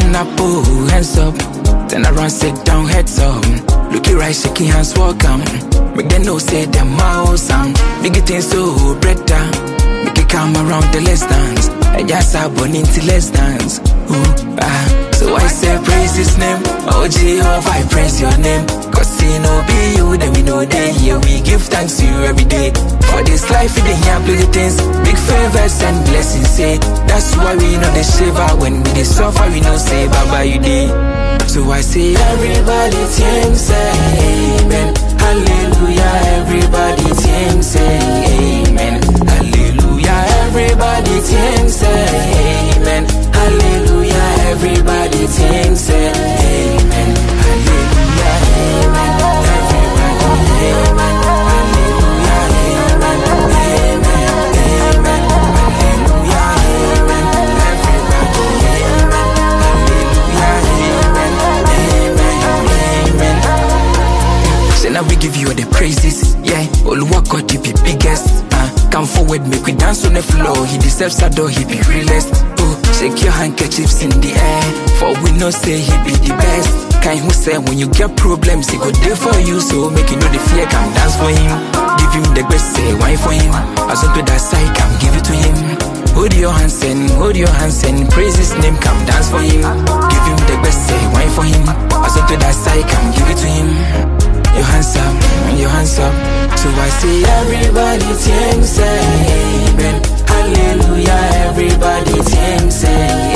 Stand up, oh, hands up. Turn around, sit down, heads up. Looking right, shaking hands, welcome. Make them know, say them mouse sound. Big things so better. Make it come around the less dance. And just a born into less dance. Ooh, so I say praise his name. Oh Jehovah, I praise your name. Cause he no be you, then we know they here. We give thanks to you every day. For this life, we didn't have little things. Big favors and blessings, say. That's why we know the shiver. When we dey suffer, we know say bye-bye you day. So I say everybody team say amen. Hallelujah, everybody team say amen. Hallelujah, everybody team say amen. Hallelujah, everybody team say amen. Hallelujah, amen. Everybody amen. Hallelujah, amen. Amen, amen. Hallelujah, amen. Everybody amen. Hallelujah, amen. Say now we give you all the praises, yeah. Oluwa God, you be biggest. Come forward, make we dance on the floor. He deserves adore, he be realest. Oh, shake your handkerchiefs in the air. For we know say he be the best. Kind who say when you get problems, he go there for you. So make you know the fear, come dance for him. Give him the best, say wine for him. As on to that side, come give it to him. Hold your hands and praise his name, come dance for him. Give him the best, say wine for him. As on to that side, come give it to him. Your hands up, your hands up. So I say everybody team say amen. Hallelujah, everybody team say